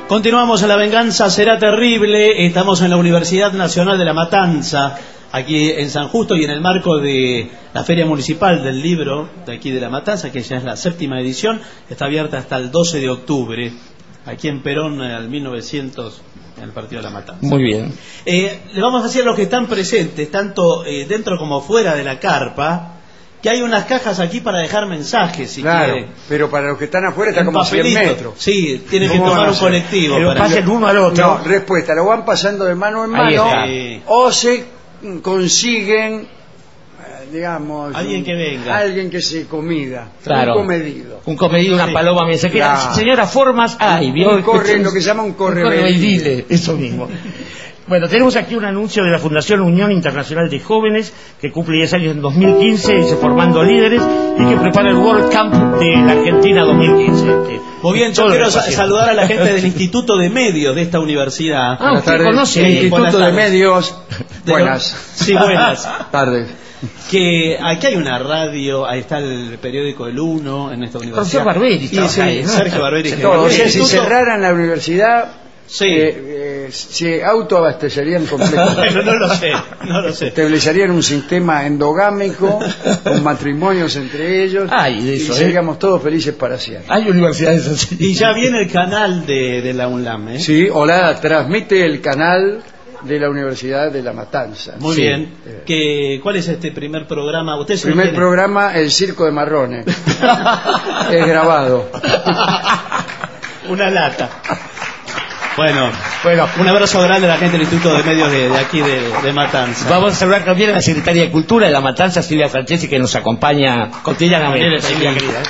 Continuamos en La Venganza Será Terrible. Estamos en la Universidad Nacional de La Matanza, aquí en San Justo, y en el marco de la Feria Municipal del Libro de aquí de La Matanza, que ya es la 7ª edición. Está abierta hasta el 12 de octubre, aquí en Perón, al 1900, en el partido de La Matanza. Muy bien. Le vamos a decir a los que están presentes, tanto dentro como fuera de la carpa, que hay unas cajas aquí para dejar mensajes, si claro, quiere. Pero para los que están afuera está como papelito. 100 metros. Sí, tienen que tomar un colectivo. Pero para pasen uno al otro. No, respuesta, lo van pasando de mano en Ahí mano, está. o se consiguen, digamos, alguien que venga. alguien que se comida, Claro. un comedido. Un comedido, una paloma mensajera. Claro. Señora, formas hay, ¿vio? Un corre, lo que se llama un correveidile, eso mismo. Bueno, tenemos aquí un anuncio de la Fundación Unión Internacional de Jóvenes, que cumple 10 años en 2015, dice Formando Líderes, y que prepara el World Camp de la Argentina 2015. Muy bien, yo quiero saludar a la gente del Instituto de Medios de esta universidad. Ah, usted conoce. Instituto de Medios. Buenas. Sí, buenas. Tardes. Que aquí hay una radio, ahí está el periódico El Uno en esta universidad. Profesor Barberi, y sí, ahí, ¿no? Sergio Barberi. O sea, si cerraran la universidad, sí. se autoabastecerían completamente. Bueno, no lo sé. Establecerían un sistema endogámico, con matrimonios entre ellos, Ay, de eso, y seríamos todos felices para siempre. Hay universidades así. Y ya viene el canal de la UNLAM, ¿eh? Sí, hola, transmite el canal de la Universidad de La Matanza. Muy Sí. bien. ¿Cuál es este primer programa? ¿Usted se Primer tiene? programa, El Circo de Marrones. Es grabado. Una lata. Bueno, un abrazo grande a la gente del Instituto de Medios de aquí de Matanza. Vamos a saludar también a la Secretaria de Cultura de La Matanza, Silvia Francesi, que nos acompaña cotidianamente. Silvia, querida.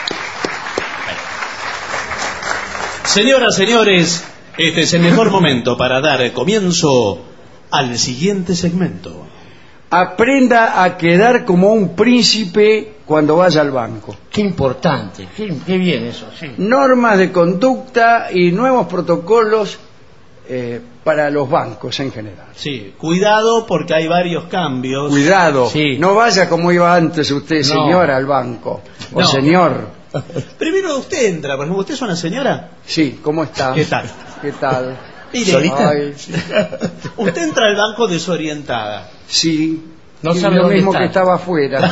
Señoras, señores, este es el mejor momento para dar comienzo al siguiente segmento. Aprenda a quedar como un príncipe cuando vaya al banco. Qué importante, qué bien eso, sí. Normas de conducta y nuevos protocolos para los bancos en general. Sí, cuidado porque hay varios cambios. Cuidado, Sí. no vaya como iba antes usted, señora, al banco. O No. señor. Primero usted entra, por ejemplo, ¿usted es una señora? Sí, ¿cómo está? ¿Qué tal? ¿Qué tal? Mire, ¿Solita? Ay, usted entra al banco desorientada. sí. No Y sabe lo dónde mismo está. que estaba afuera.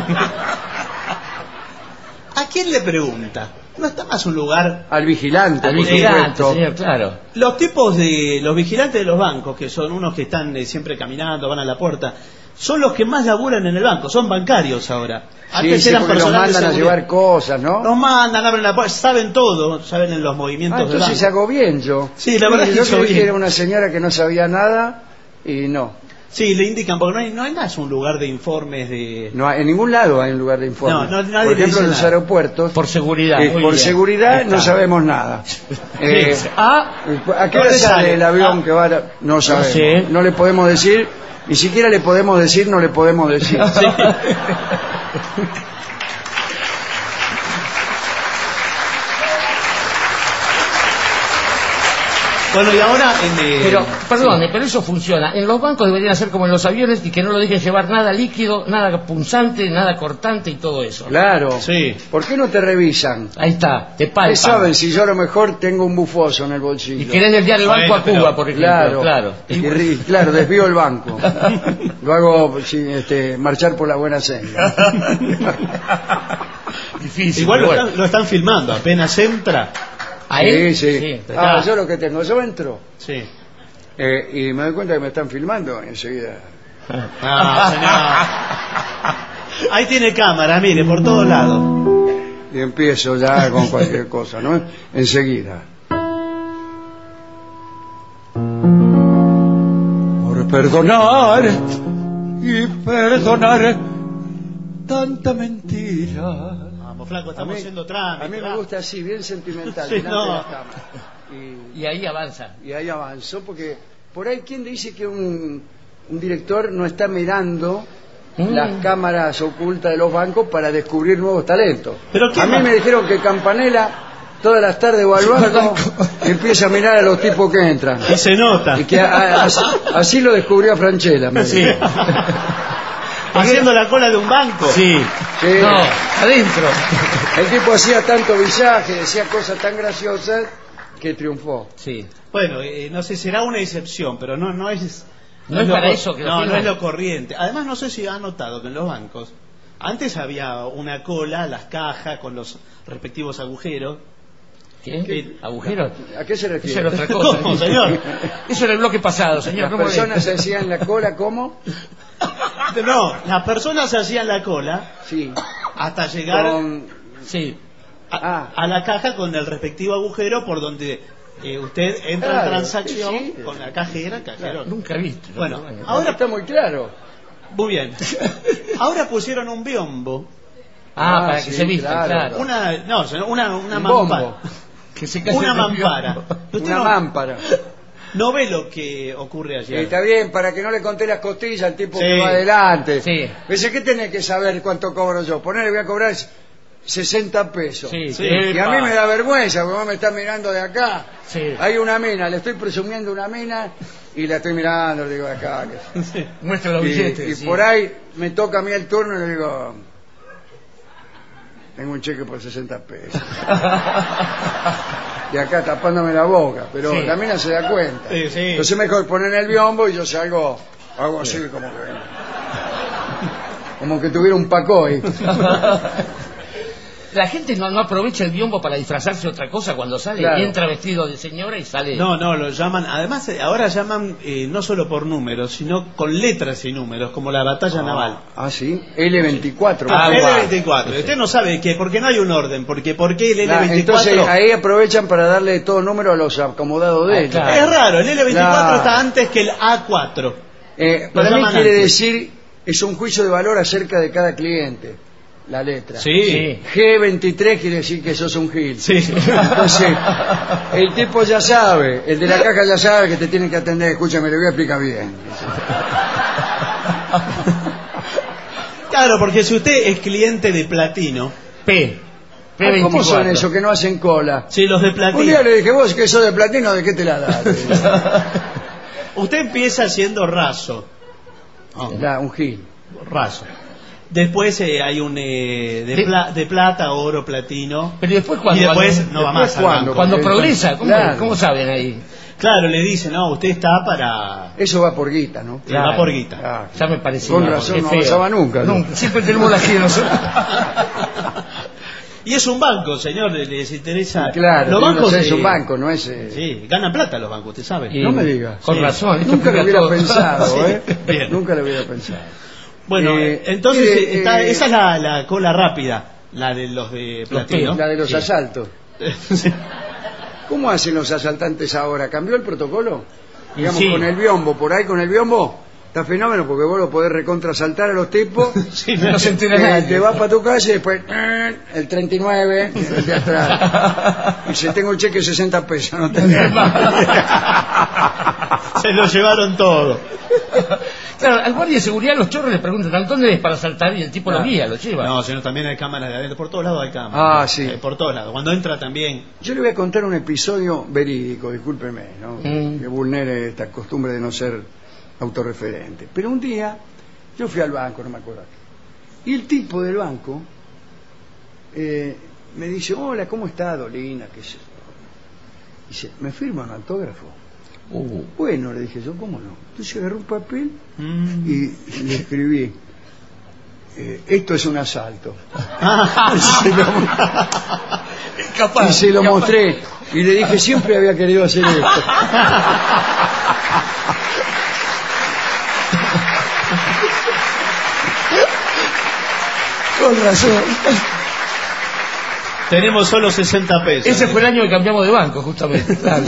¿A quién le pregunta? ¿No está más un lugar? Al vigilante, Al por vigilante, supuesto. señor, claro. Los tipos de los vigilantes de los bancos, que son unos que están siempre caminando, van a la puerta, son los que más laburan en el banco, son bancarios ahora. Sí, sí, porque los mandan a llevar cosas, ¿no? Los mandan, abren la puerta, saben todo, saben en los movimientos del Entonces banco. hago bien yo. Sí, la verdad es que yo hizo creí que bien. era una señora que no sabía nada y no. Sí, le indican, porque no hay más un lugar de informes de... No hay, en ningún lado hay un lugar de informe. No, nadie por ejemplo, dice en los nada. aeropuertos, Por seguridad. muy por bien. seguridad Ahí no está. sabemos nada. ¿A qué hora ¿dónde sale sale? el avión que va a... No sabemos. sé. No le podemos decir, ni siquiera le podemos decir, no le podemos decir. Bueno, y ahora... Pero, perdone, pero eso funciona. En los bancos deberían hacer como en los aviones y que no lo dejen llevar nada líquido, nada punzante, nada cortante y todo eso. Claro. Sí. ¿Por qué no te revisan? Ahí está, te ¿Qué palpan. saben si yo a lo mejor tengo un bufoso en el bolsillo? Y querés desviar el banco Bueno, a Cuba, pero- por ejemplo. Claro, Claro. claro, desvío el banco. Lo hago marchar por la buena senda. Difícil. Igual pero bueno. lo están filmando, apenas entra. ¿A él? Sí. Sí. Yo lo que tengo, yo entro Sí. y me doy cuenta que me están filmando enseguida. Señor. Ahí tiene cámara, mire, por todos lados. Y empiezo ya con cualquier cosa, ¿no? Enseguida. Por perdonar y perdonar tanta mentira. Vamos, flaco, estamos haciendo trámite. A mí me gusta así, bien sentimental, Sí, delante no. de la cámara. Y ahí avanza. Y ahí avanzó, porque por ahí, ¿quién dice que un director no está mirando las cámaras ocultas de los bancos para descubrir nuevos talentos? ¿Pero qué a mí más? me dijeron que Campanella todas las tardes va al banco y empieza a mirar a los tipos que entran. Y se nota. Y que así lo descubrió a Franchella. me Sí. dijo. Haciendo la cola de un banco. Sí. Sí. No, adentro. El tipo hacía tanto visaje, decía cosas tan graciosas que triunfó. Sí. Bueno, no sé, será una excepción, pero no es... No es para eso que lo no firman. es lo corriente. Además, no sé si han notado que en los bancos antes había una cola, las cajas con los respectivos agujeros. ¿Qué? ¿Agujeros? ¿A qué se refiere? Eso era otra cosa. ¿Cómo, señor? Eso era el bloque pasado, señor. Las ¿Cómo personas es? se hacían la cola, ¿cómo? No, las personas se hacían la cola Sí. hasta llegar Sí. a la caja con el respectivo agujero por donde usted entra en Claro, transacción sí. con la cajero. Nunca he visto. Bueno, Ahora ahora está muy claro. muy bien. Ahora pusieron un biombo, para que sí, se vista, claro. una Un mampara, bombo. Que se case una el mampara. biombo. Usted Una mámpara. no ve lo que ocurre allí. Está bien, para que no le conté las costillas al tipo Sí. que va adelante. Sí. Dice, ¿qué tenés que saber cuánto cobro yo? Ponerle, voy a cobrar 60 pesos. Sí, Sí. Y a mí me da vergüenza, porque vos me estás mirando de acá. Sí. Hay una mina, le estoy presumiendo una mina y la estoy mirando, le digo acá. Muestra los billetes. Y sí. por ahí me toca a mí el turno y le digo, tengo un cheque por 60 pesos. Y acá tapándome la boca, pero Sí. la mina se da cuenta. Sí, sí. Entonces mejor poner el biombo y yo salgo, hago así como que tuviera un pacoy. La gente no aprovecha el biombo para disfrazarse de otra cosa cuando sale. Claro. Entra vestido de señora y sale. No, lo llaman. Además, ahora llaman no solo por números, sino con letras y números, como la batalla naval. Ah, sí, L24. L24. Usted no sabe qué, porque no hay un orden. ¿Por qué el L24? Entonces ahí aprovechan para darle todo número a los acomodados de ellos. claro. Es raro, el L24 Claro. está antes que el A4. Para Lo mí llaman quiere antes. decir, es un juicio de valor acerca de cada cliente, la letra. Sí. G23 quiere decir que sos un gil. Sí. Entonces, el tipo ya sabe, el de la caja ya sabe que te tiene que atender. Escúchame, le voy a explicar bien. Claro, porque si usted es cliente de platino, P24. ¿Cómo son esos que no hacen cola? si los de Un platino, día le dije, vos que sos de platino, ¿de qué te la das? usted empieza siendo raso. Un gil. Raso. Después hay un de plata, oro, platino. Pero después cuando... Y después cuando- no va después más al ¿cuándo? banco. Cuando Porque- progresa, Claro. ¿cómo saben ahí? Claro, le dicen, no, usted está para... Eso va por guita, ¿no? Claro. Va por guita. Ah, Ya me parecía. Con razón, qué no feo. avanzaba nunca, ¿no? Siempre tenemos la gira nosotros. Y es un banco, señor, les interesa. Claro, los bancos es un banco, no es... Sí, ganan plata los bancos, usted sabe. Y- No me diga. Con Sí. razón. esto Nunca lo explica hubiera todo. pensado, Sí, ¿eh? bien. Nunca lo hubiera pensado. Bueno, entonces mire, esa es la cola rápida, la de los de platino. La de los Sí. asaltos. Sí. ¿Cómo hacen los asaltantes ahora? ¿Cambió el protocolo? Digamos, Sí. con el biombo, por ahí con el biombo, está fenómeno porque vos lo podés recontrasaltar a los tipos. Sí, No se entera Te nadie. vas para tu casa y después el 39 el de atrás. Y si tengo un cheque de 60 pesos, no tenés. Se lo llevaron todo. Claro, al guardia de seguridad los chorros le preguntan, ¿dónde es para saltar? Y el tipo lo guía, lo lleva. No, sino también hay cámaras de adentro, por todos lados hay cámaras. Ah, sí. Por todos lados. Cuando entra también. Yo le voy a contar un episodio verídico, discúlpeme, ¿no? Que vulnere esta costumbre de no ser autorreferente. Pero un día yo fui al banco, no me acuerdo. Y el tipo del banco me dice, hola, ¿cómo está, Dolina? ¿Qué es esto? Dice, ¿me firma un autógrafo? Bueno, le dije yo, ¿cómo no? Entonces agarré un papel y le escribí, esto es un asalto. Y se lo mostré y le dije, siempre había querido hacer esto. Con razón. Tenemos solo 60 pesos. Ese fue el año que cambiamos de banco, justamente. Claro.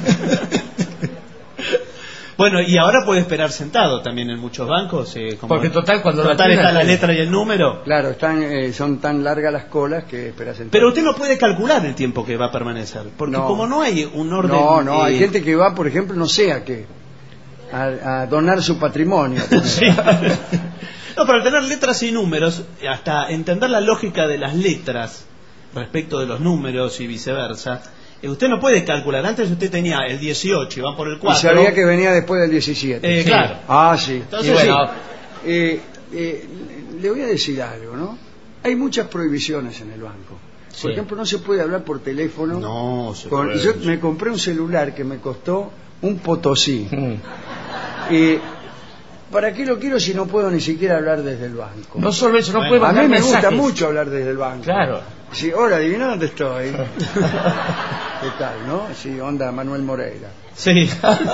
Bueno, y ahora puede esperar sentado también en muchos bancos. Porque total, cuando lo total atiendan, está la sí. letra y el número. Claro, son tan largas las colas que esperas entrar. Pero usted no puede calcular el tiempo que va a permanecer. Porque No. como no hay un orden. No, hay gente que va, por ejemplo, no sé a qué, a donar su patrimonio. Sí. No, para tener letras y números, hasta entender la lógica de las letras respecto de los números y viceversa, usted no puede calcular. Antes usted tenía el 18 y van por el 4. Y sabía que venía después del 17. Sí. Claro. Ah, sí. Entonces, Y bueno, Le voy a decir algo, ¿no? Hay muchas prohibiciones en el banco. Por ejemplo, no se puede hablar por teléfono. No, se con... puede. Yo me compré un celular que me costó un potosí. Y ¿para qué lo quiero si no puedo ni siquiera hablar desde el banco? No solo eso, no Bueno, puede A mandar mí me gusta mensajes. mucho hablar desde el banco. Claro. Sí, hola, adivina dónde estoy. ¿Qué tal, no? Sí, onda Manuel Moreira. Sí.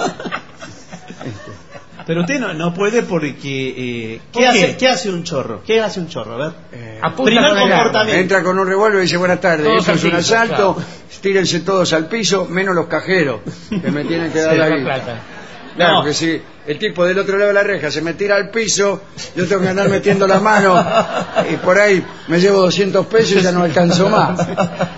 Pero usted no puede porque... ¿Qué hace un chorro? ¿Qué hace un chorro? A ver. Apunta Primer con el arma. comportamiento. Entra con un revólver y dice buenas tardes, Todos esto es al un piso, asalto, claro. tírense todos al piso, menos los cajeros, que me tienen que dar Sí, la la guita. plata. Claro, No. que si el tipo del otro lado de la reja se me tira al piso, yo tengo que andar metiendo las manos y por ahí me llevo 200 pesos y ya no alcanzo más.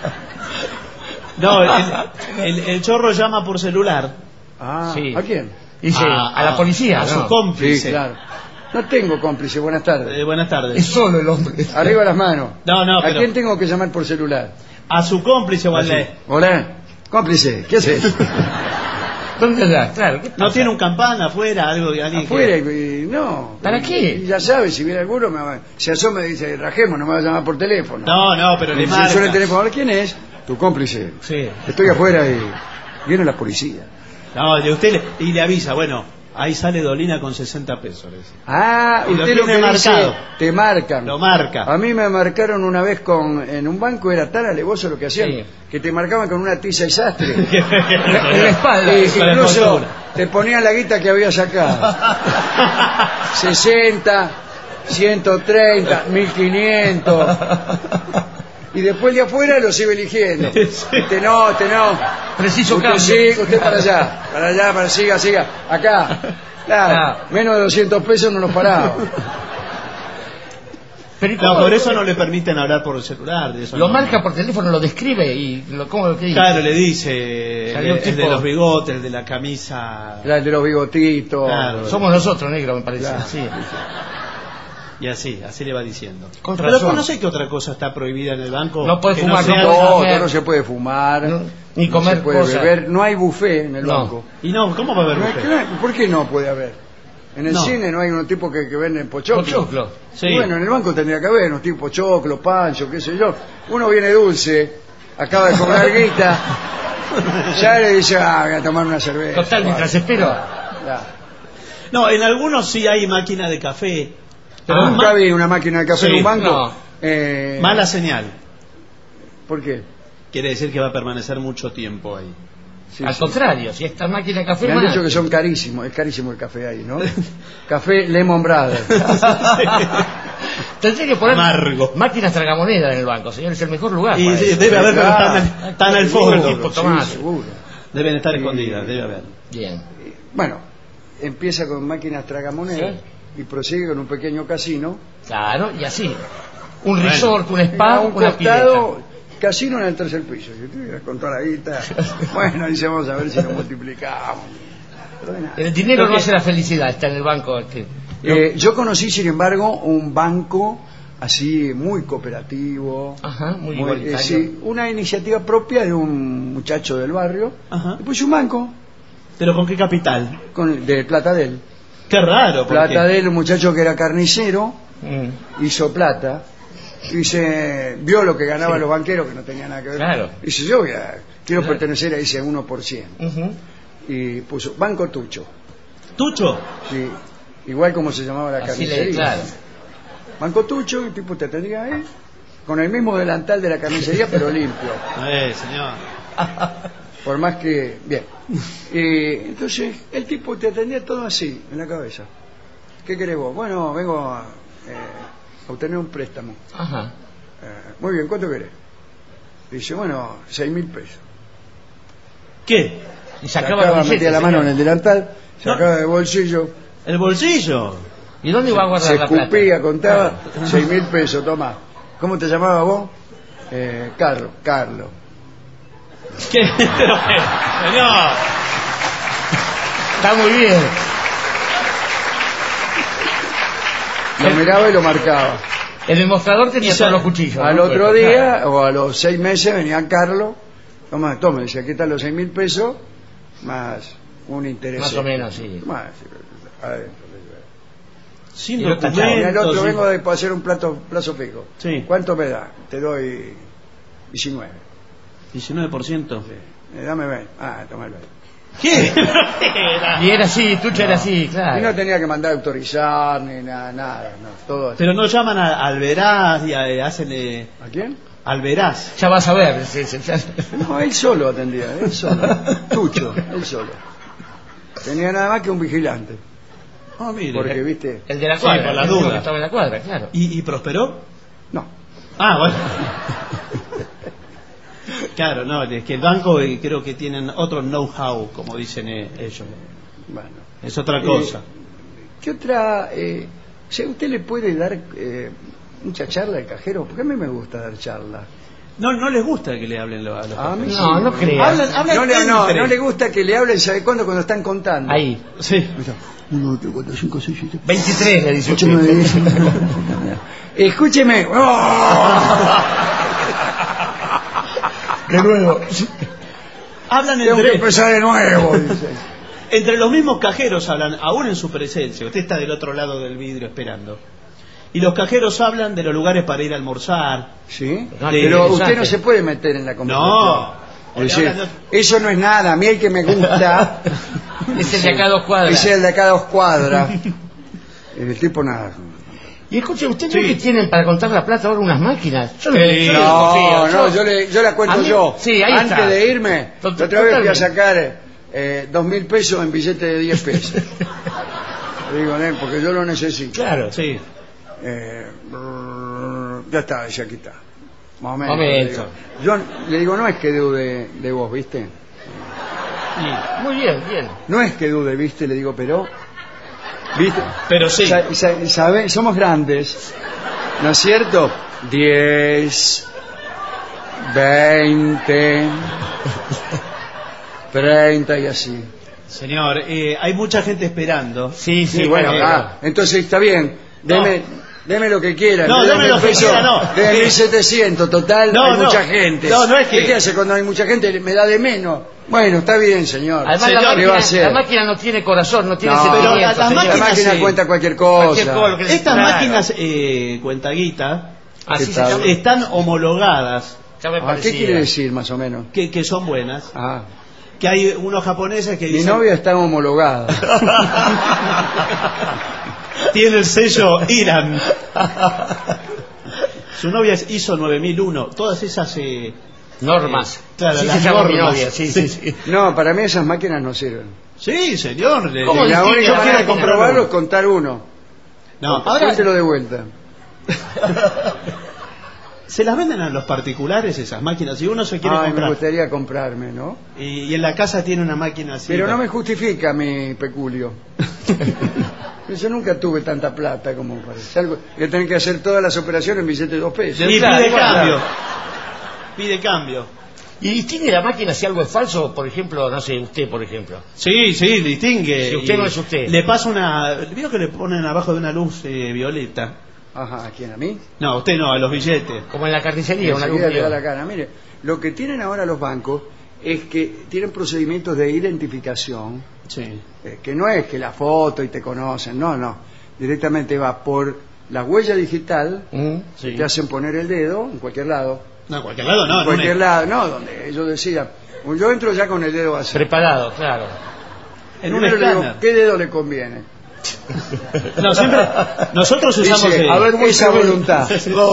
No, el chorro llama por celular. Ah, Sí. ¿a quién? Dice, a la policía, a ¿no? su cómplice. Sí, claro. No tengo cómplice, buenas tardes. Buenas Es tardes. solo el hombre. Arriba las manos. No, ¿A pero quién tengo que llamar por celular? a su cómplice o al de- Hola, cómplice, ¿qué haces? ¿Dónde está? Claro. ¿qué ¿No pasa? tiene un campana afuera? Algo de alguien Afuera, que... no. ¿Para qué? Y ya sabes, si viene alguno, se asoma y dice, rajemos, no me va a llamar por teléfono. No, pero le Si suena el marca. teléfono, ahora, ¿quién es? Tu cómplice. Sí. Estoy afuera y viene la policía. No, de usted y le avisa, bueno, ahí sale Dolina con 60 pesos. le dice. Ah, Y lo usted lo tiene que dice, marcado. te marcan. Lo marca. A mí me marcaron una vez en un banco, era tan alevoso lo que hacían, Sí. que te marcaban con una tiza y sastre. En la espalda. Y Con la incluso postura. te ponían la guita que había sacado. 60, 130, 1500. Y después de afuera los iba eligiendo. Sí. Este no. Preciso Usted cambio. sí, usted para allá, siga. Acá. Claro, Ah. menos de 200 pesos no nos paraba. Pero ¿y No, cómo? por eso no le permiten hablar por el celular. De eso Lo no. marca por teléfono, lo describe y ¿cómo lo que dice? Claro, le dice Salió el de tipo- los bigotes, el de la camisa. La de los bigotitos. Claro. Somos nosotros, negro, me parece. Claro. Sí. Y así le va diciendo. Con Pero razón. no sé qué otra cosa está prohibida en el banco. No puede que fumar, sea- No se puede fumar. No, ni no comer se puede cosas. beber. No hay buffet en el No. banco. Y no, ¿cómo va a haber buffet? ¿Por qué no puede haber? En el No. cine no hay unos tipos que venden pochoclo. Pochoclo. Sí. Y bueno, en el banco tendría que haber unos tipos choclo, pancho, qué sé yo. Uno viene dulce, acaba de cobrar guita, ya le dice, voy a tomar una cerveza. Total, mientras espero. Ya. No, en algunos sí hay máquina de café. Pero Pero nunca vi una máquina de café Sí, en un banco. no. mala señal. ¿Por qué? Quiere decir que va a permanecer mucho tiempo ahí. Sí, Al sí. contrario, si esta máquina de café Me han más- dicho que son carísimos, es carísimo el café ahí, ¿no? Café Lemon Brothers. Tendría que poner Amargo. máquinas tragamonedas en el banco, señor, es el mejor lugar. Y para sí, eso. debe haber, pero Claro. están al fondo. Tipo, tomás. Sí, seguro. Deben estar Sí. escondidas, debe haber. Bien. Bueno, empieza con máquinas tragamonedas y prosigue con un pequeño casino. Claro, y así. Un Bueno. resort, un A spa, un una costado, pileta. casino en el tercer piso. Y tú, con toda la guita. Bueno, dice, vamos a ver si lo multiplicamos. Pero de nada. El dinero Porque- no hace la felicidad, está en el banco. Yo conocí, sin embargo, un banco así muy cooperativo. Ajá, muy igualitario. sí, una iniciativa propia de un muchacho del barrio. Ajá. Y puso un banco ¿Pero con qué capital? de plata de él. Qué raro. porque- Plata de él, un muchacho que era carnicero, Mm. hizo plata. Y vio lo que ganaban los banqueros, que no tenía nada que ver. Claro. Y dice, quiero pertenecer a ese 1%. Ujú. Y puso Banco Tucho. ¿Tucho? Sí, igual como se llamaba la Así carnicería. claro. Banco Tucho, el tipo te atendía ahí, con el mismo delantal de la carnicería, pero limpio. Señor. Por más que... Bien. Y entonces, el tipo te atendía todo así, en la cabeza. ¿Qué querés vos? Bueno, vengo a obtener un préstamo. Ajá. Muy bien, ¿cuánto querés? Dice, bueno, 6.000 pesos. ¿Qué? Y sacaba el billete, metía la mano señor. en el delantal, No. sacaba del bolsillo, ¿El bolsillo? ¿Y dónde iba a guardar se la plata? escupía, contaba 6.000 pesos, toma. ¿Cómo te llamabas vos? Carlos. ¿Qué? ¿Pero qué? Señor. Está muy bien. Lo miraba y lo marcaba. El demostrador tenía todos los cuchillos. Al ¿no? otro día, o a los 6 meses, venía Carlos, toma, decía, aquí están los 6.000 pesos, más un interés. Más o menos, sí. Más, adentro. Sin Y lo tachaba. Y al otro documentos. vengo de hacer un plazo fijo. Sí. ¿Cuánto me da? Te doy 19. 19%. Sí. Dame 20. Ah, toma el 20. ¿Qué? Y era así, Tucho era así, Y claro. no tenía que mandar a autorizar ni nada, no, todo así. Pero no llaman al Veraz y hacen... ¿A quién? al Veraz. Ya vas a ver. No, él solo atendía, él solo. Tucho, él solo. Tenía nada más que un vigilante. Ah, mire. Porque, viste... El de la Sí, cuadra, por la el único duda. que estaba en la cuadra, claro. ¿Y prosperó? No. Ah, bueno. Claro, no, es que el banco creo que tienen otro know-how, como dicen ellos. Bueno. Es otra cosa. ¿Qué otra? Si a usted le puede dar mucha charla al cajero, porque a mí me gusta dar charla. No les gusta que le hablen a los A mí cajeros. No, sí. no creo. Hablan No le gusta que le hablen, ¿sabe cuándo? Cuando están contando. Ahí. Sí. 1, 2, 3, 4, 5, 6, 7. 23 le dice 8, usted. 9, 10. Escúcheme. ¡Oh! De nuevo. Hablan Tengo que empezar de nuevo, dice. entre los mismos cajeros hablan, aún en su presencia. Usted está del otro lado del vidrio esperando. Y los cajeros hablan de los lugares para ir a almorzar. ¿Sí? Ah, Pero qué usted no interesante. se puede meter en la conversación. No. Es decir, Hablan eso no es nada. A mí el que me gusta Es el de acá a 2 cuadras. es el de acá a 2 cuadras. El tipo nada. Y escuche, ¿usted Sí. ve que tienen para contar la plata ahora unas máquinas? Yo no, Sí. yo No, desconfío, no, yo la a cuento mí- yo. sí, ahí Antes está. de irme, la otra vez fui a Totalmente. sacar 2.000 pesos en billete de 10 pesos. Le digo, porque yo lo necesito. Claro. Sí. Ya está, ya aquí está. Momento. Momento. Yo le digo, no es que dude de vos, ¿viste? Muy bien, bien. No es que dude, ¿viste? Le digo, pero... ¿Viste? Pero sí. ¿Sabe? Somos grandes, ¿no es cierto? 10, 20, 30 y así. Señor, hay mucha gente esperando. Sí, sí, Sí, bueno, bueno. entonces está bien. Deme lo que quiera. No, Me da deme lo 1.000 que pesos, quiera, no. Deme 1.700, total, No, hay no. mucha gente. No, no es que- ¿Qué hace cuando hay mucha gente? Me da de menos. Bueno, está bien, señor. Además Señor, la ¿qué va a máquina, hacer? la máquina no tiene corazón, no tiene No, sentimiento. pero la señor. La máquina máquina sí. cuenta cualquier cosa. Cualquier cosa, lo que Estas Claro. máquinas cuentaguita Así ¿Qué se tal? llama. están homologadas, Ya me ¿Qué parecía. quiere decir, más o menos? que son buenas. Ah, Que hay unos japoneses que mi dicen novia está homologada. tiene el sello Irán. Su novia es ISO 9001. Todas esas Normas. claro, Sí, las se llama mi normas. novia, sí, sí, sí. No, para mí esas máquinas no sirven. Sí, señor. ¿Cómo La distingue única la manera de máquina? comprobarlo es contar uno. No, ahora Cuéntelo de vuelta. se las venden a los particulares esas máquinas. Si uno se quiere Ay, me comprar gustaría comprarme, ¿no? y en la casa tiene una máquina así. Pero no me justifica mi peculio. Yo nunca tuve tanta plata como parece. Algo que tener que hacer todas las operaciones en billete de 2 pesos. Y Claro, pide igual, cambio. claro. Pide cambio. ¿Y distingue la máquina si algo es falso? Por ejemplo, no sé, usted, por ejemplo. Sí, sí, distingue. Si usted Y no es usted. Le pasa una... ¿Vio que le ponen abajo de una luz violeta? Ajá, ¿a quién? ¿A mí? No, usted no, a los billetes. Como en la carnicería, una luz Enseguida le da negra. la cara. Mire, lo que tienen ahora los bancos es que tienen procedimientos de identificación, Sí. que no es que la foto y te conocen, no. Directamente va por la huella digital, Sí. te hacen poner el dedo en cualquier lado. No, en cualquier lado no. En cualquier lado, no, donde ellos decidan. Yo entro ya con el dedo así. Preparado, claro. En un Primero le digo, escáner. ¿qué dedo le conviene? No, siempre... Nosotros usamos... Dice, a ver, esa voluntad.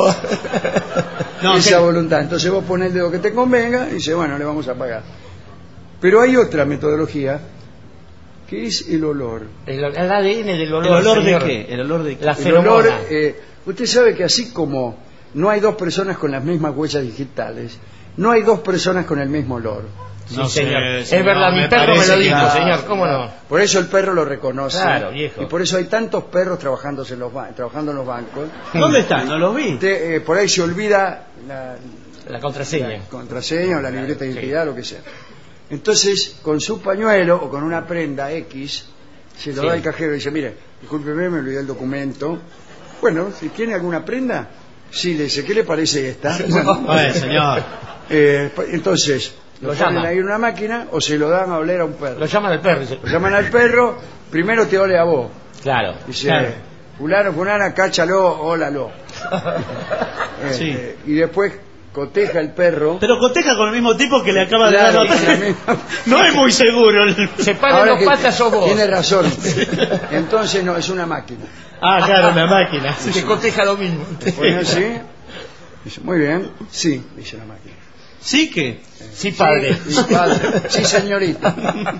No, esa que- voluntad. Entonces vos pones el dedo que te convenga y dice, bueno, le vamos a pagar. Pero hay otra metodología que es el olor. El ADN del olor. ¿El olor de señor. qué? ¿El olor de qué? La El feromona. olor, usted sabe que así como no hay 2 personas con las mismas huellas digitales, no hay 2 personas con el mismo olor. Sí, No sé, señor. señor, Es verdad, me mi perro me parece lo que- dijo, Claro, señor. ¿Cómo no? Por eso el perro lo reconoce. Claro, viejo. Y por eso hay tantos perros trabajando en los bancos. ¿Dónde están? No los vi. Usted, por ahí se olvida La contraseña. la contraseña o la libreta de identidad, lo que sea. Entonces, con su pañuelo o con una prenda X, se lo Sí. da al cajero y dice, mire, discúlpeme, me olvidé el documento. Bueno, si tiene alguna prenda, sí, le dice, ¿qué le parece esta? Bueno, señor. Entonces, lo Lo ponen llama. ahí en una máquina o se lo dan a oler a un perro. Lo llaman al perro. Dice, Lo llaman al perro, primero te ole a vos. claro. Dice, claro. fulano, fulana, cáchalo, ólalo. Sí. Y después coteja el perro. Pero coteja con el mismo tipo que le acaba de dar Claro, la con la misma- No es muy seguro. Se paran Ahora dos que patas o vos. Tiene razón. Entonces no, es una máquina. Ah, claro, una máquina. Que coteja lo mismo. Pone así. Dice, muy bien. Sí, dice la máquina. ¿Sí que? Sí, padre. Sí, padre. Sí, señorita.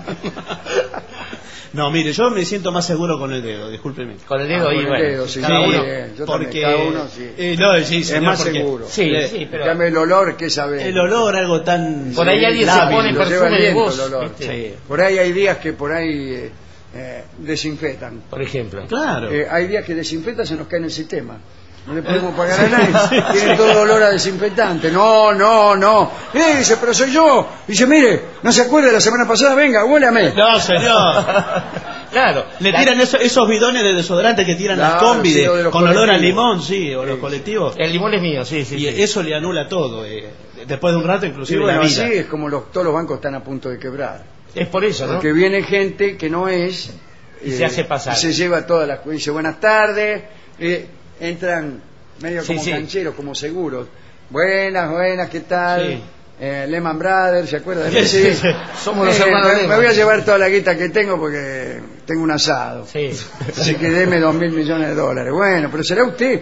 No, mire, yo me siento más seguro con el dedo, discúlpeme. Con el dedo ahí, Con el bueno. dedo, sí, cada sí, uno. yo también, Porque cada uno, sí. no, sí, Es señor, más porque seguro. Sí, le- sí, pero... Dame el olor, que sabe. el olor, algo tan Por ahí alguien se lábil, pone lo lleva perfume el de viento, voz. el olor. ¿viste? Sí. Por ahí hay días que por ahí desinfectan. Por ejemplo. Claro. Hay días que desinfectan, se nos cae en el sistema. No le podemos pagar a nadie. Tiene todo olor a desinfectante. No. Dice, pero soy yo. Dice, mire, no se acuerda de la semana pasada, venga, huélame. No, señor. Claro. Le tiran esos bidones de desodorante que tiran las Claro, combi sí, o de los con olor a colectivos. limón, sí, o los colectivos. El limón es mío, sí. Y eso le anula todo. Después de un rato, Sí, inclusive bueno, la así vida. es como todos los bancos están a punto de quebrar. Es por eso, ¿no? Porque viene gente que no es... Y se hace pasar. Y se lleva todas las... Dice, buenas tardes. Entran medio Sí, como sí. cancheros, como seguros. Buenas, ¿qué tal? Sí. Lehman Brothers, ¿se acuerdan? Sí, sí, sí. Somos los hermanos me Lehman. voy a llevar toda la guita que tengo porque tengo un asado. Sí. Así que deme $2.000 millones. Bueno, pero será usted.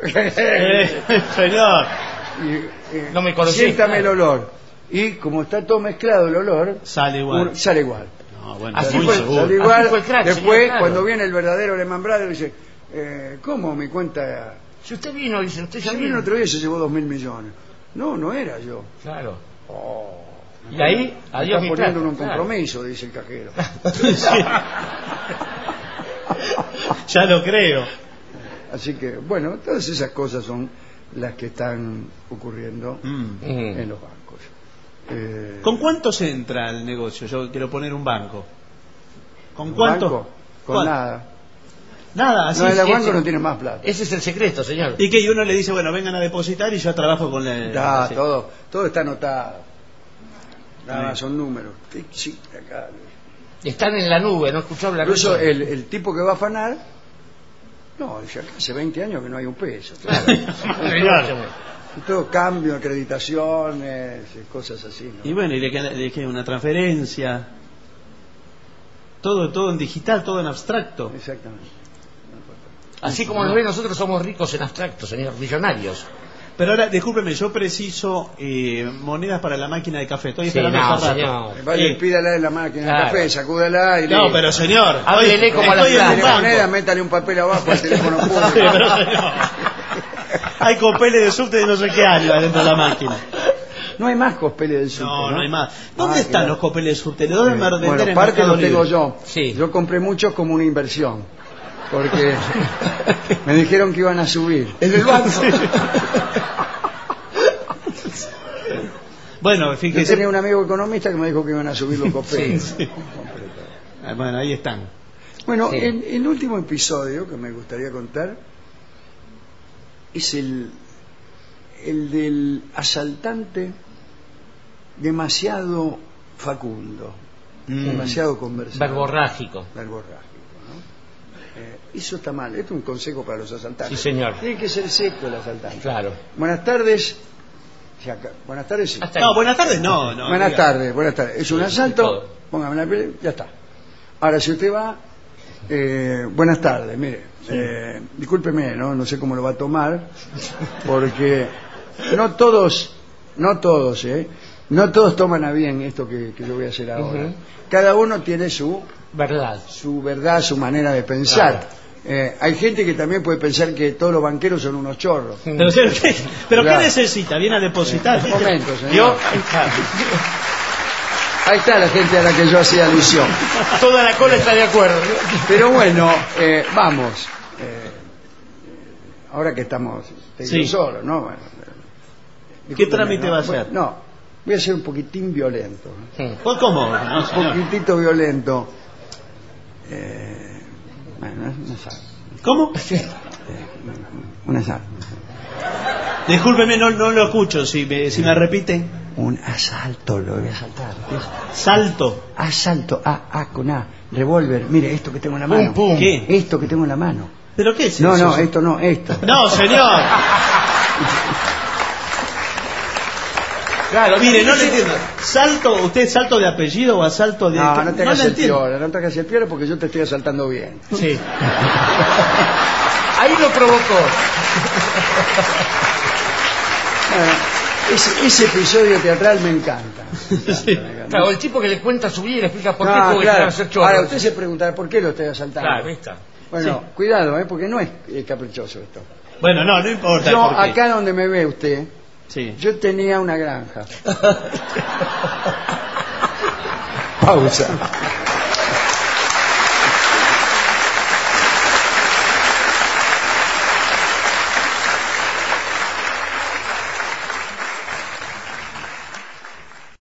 Señor. Y, No me conocí, siéntame claro. el olor. Y como está todo mezclado el olor, Sale igual. sale igual. No, bueno, Así muy fue- seguro. Sale igual. Así fue el crack, Después, señor, claro. cuando viene el verdadero Lehman Brothers, dice, ¿cómo mi cuenta? Si usted vino, dice, usted ya Si vino. vino otro día se llevó $2.000 millones. No era yo. Claro. Oh, Y ahí, me adiós está mi poniendo plata. en un Claro. compromiso, dice el cajero. Sí. Ya lo creo. Así que, bueno, todas esas cosas son las que están ocurriendo en los bancos. ¿Con cuánto se entra al negocio? Yo quiero poner un banco. ¿Con ¿Un cuánto? banco? Con ¿Cuánto? nada. Nada, así No, es. el banco no tiene más plata. Ese es el secreto, señor. Y que uno le dice, bueno, vengan a depositar y yo trabajo con la... Ya, sí. todo está anotado. Nada, Bien. son números. Tic, tic, acá. Están en la nube, no escuchó hablar de Incluso eso. el tipo que va a afanar, no, dice, acá hace 20 años que no hay un peso. Todo cambio, acreditaciones, cosas así. ¿no? Y bueno, y le queda una transferencia. Todo en digital, todo en abstracto. Exactamente. Así como nos ven, nosotros somos ricos en abstracto, señor, millonarios. Pero ahora, discúlpeme, yo preciso monedas para la máquina de café. Estoy Sí, esperando no, hace rato. señor. Vaya, Sí. pídala en la máquina Claro. de café, sacúdala y No, listo. pero señor, Háblele estoy- como a la estoy en plata. un Tiene banco. moneda, métale un papel abajo al teléfono Sí, público. pero señor, hay copeles de subte de no sé qué año adentro de la máquina. No hay más cospeles del sur. No hay más. ¿Dónde están claro. los copeles de subte? ¿Dónde me vender Bueno, en parte Mercado los tengo Libre? yo. Sí. Yo compré muchos como una inversión. Porque me dijeron que iban a subir. En el banco. Bueno, Yo fíjese. tenía un amigo economista que me dijo que iban a subir los copeles. Sí. Bueno, ahí están. Bueno, Sí. el último episodio que me gustaría contar es el del asaltante demasiado facundo, demasiado conversador. Verborrágico. Verborrágico, ¿no? Eso está mal. Esto es un consejo para los asaltantes. Sí, señor. Tiene que ser seco el asaltante. Claro. Buenas tardes. Buenas tardes, sí. Hasta No, ahí. buenas tardes, no. Buenas diga. tardes, buenas tardes. Es un Sí, asalto, todo. póngame la piel, ya está. Ahora, si usted va, buenas tardes, mire, discúlpeme, no sé cómo lo va a tomar, porque no todos toman a bien esto que yo voy a hacer ahora. Ujú. Cada uno tiene su Verdad. verdad, su manera de pensar. Claro. Hay gente que también puede pensar que todos los banqueros son unos chorros. Pero ¿qué Claro. necesita? ¿Viene a depositar? Un momento, señor. ¿Vio? Ahí está la gente a la que yo hacía alusión. Toda la cola está de acuerdo. Pero bueno, vamos. Ahora que estamos Sí. solos, ¿no? Bueno, ¿Qué trámite va a Bueno, hacer? no, voy a ser un poquitín violento. ¿no? Pues, ¿cómo? No, Un señor. poquitito violento. Bueno, una sal. ¿Cómo? Una sal. Discúlpeme, no lo escucho. Si me repite. Un asalto, lo voy a asaltar. Salto. Asalto, con A, revólver. Mire, esto que tengo en la mano. Pum, pum. ¿Qué? Esto que tengo en la mano. ¿Pero qué es No, eso? no, esto no, esto. No, señor. Claro, mire, no le entiendo. ¿Salto, usted es salto de apellido o asalto de...? No te hagas le el entiendo. piola, no te hagas el piola porque yo te estoy asaltando bien. Sí. Ahí lo provocó. Ese episodio teatral me encanta. Sí. Claro, el tipo que le cuenta su vida y le explica por qué No, tuvo que claro. hacer chorro. Ahora, usted se preguntará por qué lo estoy asaltando. Claro, ahí está. Bueno, cuidado, porque no es caprichoso esto. Bueno, no importa. Yo, ¿por qué? acá donde me ve usted, Sí. yo tenía una granja. Pausa.